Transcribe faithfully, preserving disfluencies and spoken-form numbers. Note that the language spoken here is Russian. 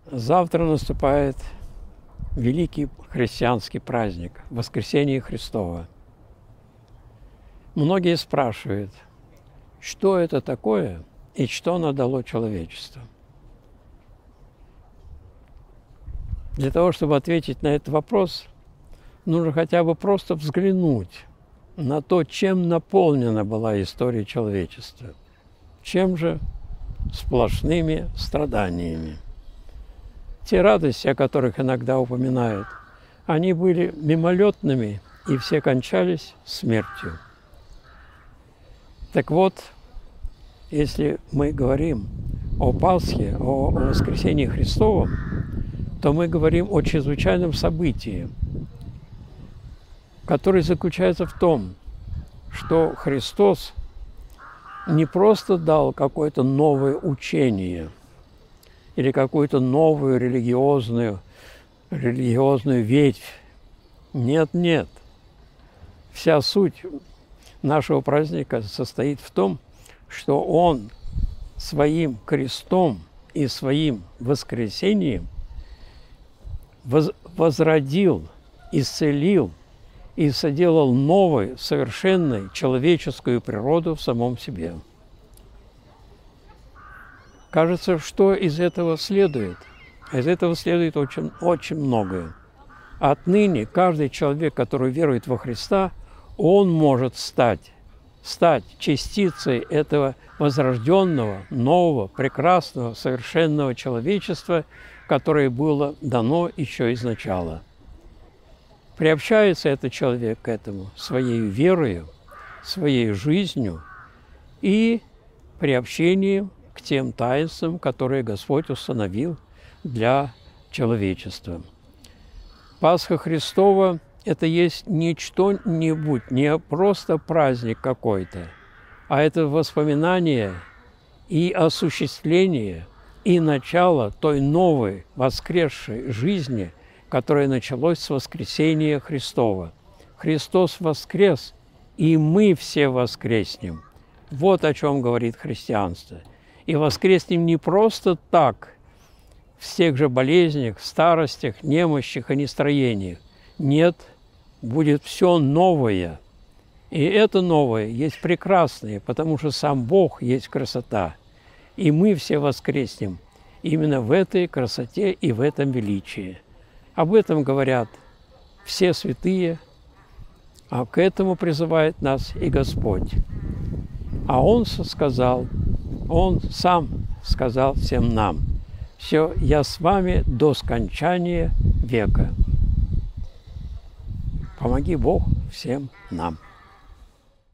Завтра наступает великий христианский праздник – Воскресение Христово. Многие спрашивают, что это такое и что оно дало человечеству. Для того, чтобы ответить на этот вопрос, нужно хотя бы просто взглянуть на то, чем наполнена была история человечества. Чем же? Сплошными страданиями. Те радости, о которых иногда упоминают, они были мимолетными, и все кончались смертью. Так вот, если мы говорим о Пасхе, о Воскресении Христовом, то мы говорим о чрезвычайном событии, которое заключается в том, что Христос не просто дал какое-то новое учение или какую-то новую религиозную, религиозную ветвь. Нет, нет. Вся суть нашего праздника состоит в том, что Он своим крестом и своим воскресением воз возродил, исцелил и соделал новую, совершенную человеческую природу в самом себе. Кажется, что из этого следует? Из этого следует очень, очень многое. Отныне каждый человек, который верует во Христа, он может стать, стать частицей этого возрожденного, нового, прекрасного, совершенного человечества, которое было дано еще изначала. Приобщается этот человек к этому своей верою, своей жизнью и приобщением к тем таинствам, которые Господь установил для человечества. Пасха Христова – это есть не что-нибудь, не просто праздник какой-то, а это воспоминание и осуществление, и начало той новой воскресшей жизни, которое началось с воскресения Христова. Христос воскрес, и мы все воскреснем. Вот о чем говорит христианство. И воскреснем не просто так, в тех же болезнях, старостях, немощах и нестроениях. Нет, будет все новое. И это новое есть прекрасное, потому что сам Бог есть красота. И мы все воскреснем именно в этой красоте и в этом величии. Об этом говорят все святые, а к этому призывает нас и Господь. А Он сказал, Он сам сказал всем нам: «Все, я с вами до скончания века». Помоги Бог всем нам.